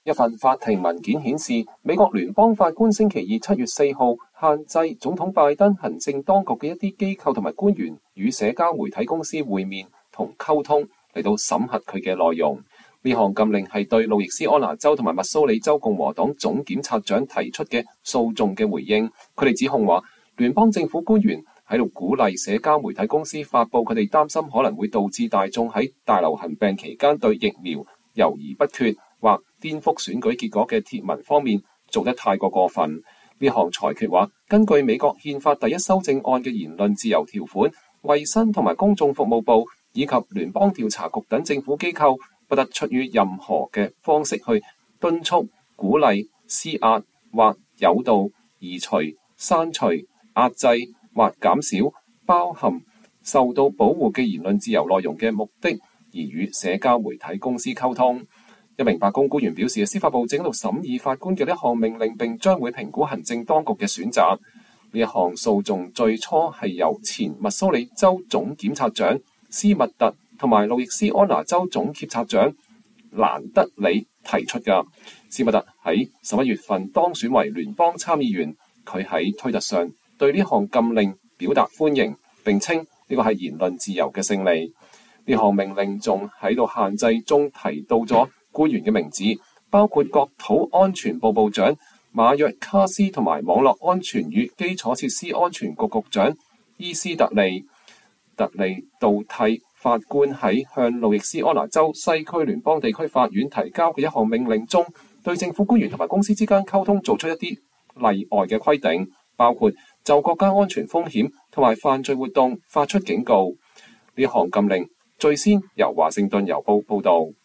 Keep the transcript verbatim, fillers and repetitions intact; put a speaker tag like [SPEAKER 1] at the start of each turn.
[SPEAKER 1] 一份法庭文件顯示，美國聯邦法官星期二七月四號限制總統拜登行政當局嘅一啲機構同埋官員與社交媒體公司會面同溝通，嚟到審核佢嘅內容。呢項禁令係對路易斯安那州同埋密蘇里州共和黨總檢察長提出嘅訴訟嘅回應。佢哋指控話，聯邦政府官員喺度鼓勵社交媒體公司發佈佢哋擔心可能會導致大眾喺大流行病期間對疫苗猶豫不決或顛覆選舉結果嘅貼文方面做得太過過分。呢項裁決話，根據美國憲法第一修正案嘅言論自由條款，衛生同埋公眾服務部以及聯邦調查局等政府機構不得出於任何嘅方式去敦促、鼓勵、施壓或誘導、移除、刪除、壓制或減少包含受到保護嘅言論自由內容嘅目的而與社交媒體公司溝通。一名白宮官員表示，司法部正喺度審議法官嘅呢項命令，並將會評估行政當局嘅選擇。呢一項訴訟最初係由前密蘇里州總檢察長斯密特同埋路易斯安那州總檢察長蘭德里提出㗎。斯密特喺十一月份當選為聯邦參議員，佢喺推特上對呢項禁令表達歡迎，並稱呢個係言論自由嘅勝利。呢項命令仲喺度限制中提到咗官員嘅名字，包括國土安全部部長馬約卡斯同埋網絡安全與基礎設施安全局局長伊斯特利。特利杜替法官喺向路易斯安那州西區聯邦地區法院提交嘅一項命令中，對政府官員同埋公司之間溝通做出一啲例外嘅規定，包括就國家安全風險同埋犯罪活動發出警告。呢項禁令最先由華盛頓郵報報導。